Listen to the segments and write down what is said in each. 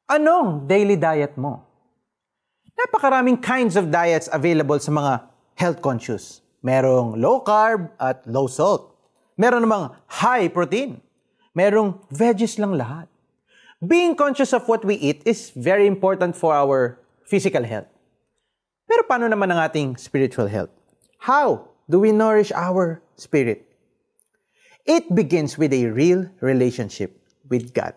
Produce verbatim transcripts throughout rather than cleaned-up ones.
Anong daily diet mo? Napakaraming kinds of diets available sa mga health conscious. Merong low carb at low salt. Meron namang high protein. Merong veggies lang lahat. Being conscious of what we eat is very important for our physical health. Pero paano naman ang ating spiritual health? How do we nourish our spirit? It begins with a real relationship with God.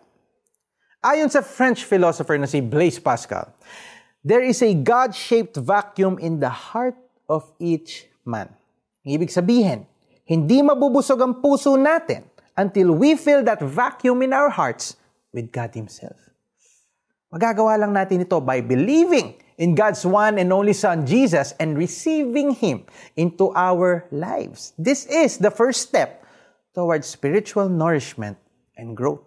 Ayon sa French philosopher na si Blaise Pascal, there is a God-shaped vacuum in the heart of each man. Ibig sabihin, hindi mabubusog ang puso natin until we fill that vacuum in our hearts with God Himself. Magagawa lang natin ito by believing in God's one and only Son, Jesus, and receiving Him into our lives. This is the first step towards spiritual nourishment and growth.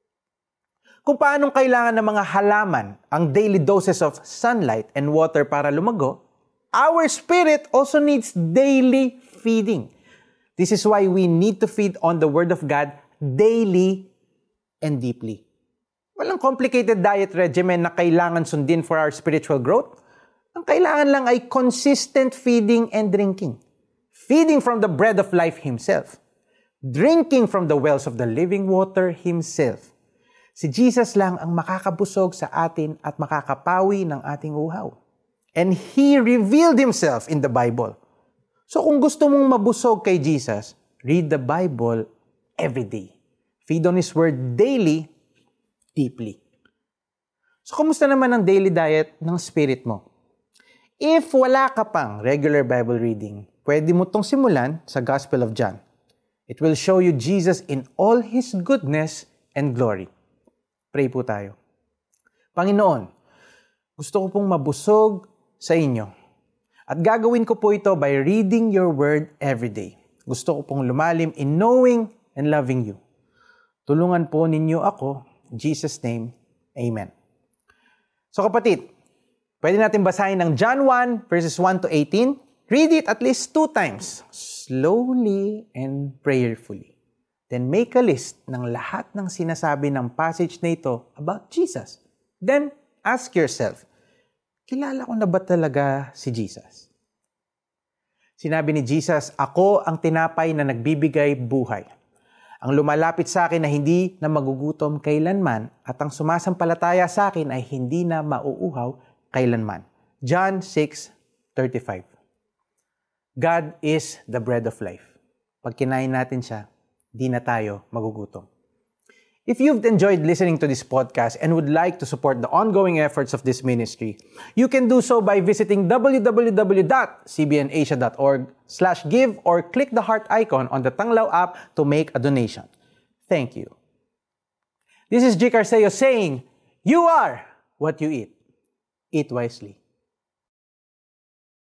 Kung paanong kailangan ng mga halaman ang daily doses of sunlight and water para lumago, our spirit also needs daily feeding. This is why we need to feed on the Word of God daily and deeply. Walang complicated diet regimen na kailangan sundin for our spiritual growth. Ang kailangan lang ay consistent feeding and drinking. Feeding from the bread of life Himself. Drinking from the wells of the living water Himself. Si Jesus lang ang makakabusog sa atin at makakapawi ng ating uhaw. And He revealed Himself in the Bible. So kung gusto mong mabusog kay Jesus, read the Bible every day. Feed on His Word daily, deeply. So kumusta naman ang daily diet ng spirit mo? If wala ka pang regular Bible reading, pwede mo tong simulan sa Gospel of John. It will show you Jesus in all His goodness and glory. Pray po tayo. Panginoon, gusto ko pong mabusog sa inyo. At gagawin ko po ito by reading your word every day. Gusto ko pong lumalim in knowing and loving you. Tulungan po ninyo ako. In Jesus' name, Amen. So kapatid, pwede natin basahin ng John one, verses one to eighteen. Read it at least two times, slowly and prayerfully. Then make a list ng lahat ng sinasabi ng passage na ito about Jesus. Then ask yourself, kilala ko na ba talaga si Jesus? Sinabi ni Jesus, ako ang tinapay na nagbibigay buhay. Ang lumalapit sa akin ay hindi na magugutom kailanman at ang sumasampalataya sa akin ay hindi na mauuhaw kailanman. John six thirty-five. God is the bread of life. Pag kinain natin siya, di na tayo magugutom. If you've enjoyed listening to this podcast and would like to support the ongoing efforts of this ministry, you can do so by visiting w w w dot c b n asia dot org slash give or click the heart icon on the Tanglaw app to make a donation. Thank you. This is G. Carceo saying, you are what you eat. Eat wisely.